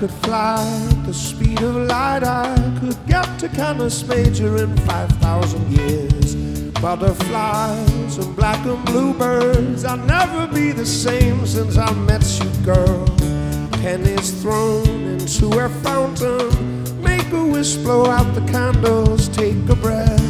could fly at the speed of light, I could get to Canis Major in 5,000 years. Butterflies and black and bluebirds, I'll never be the same since I met you, girl. Pennies thrown into a fountain, make a wish, blow out the candles, take a breath.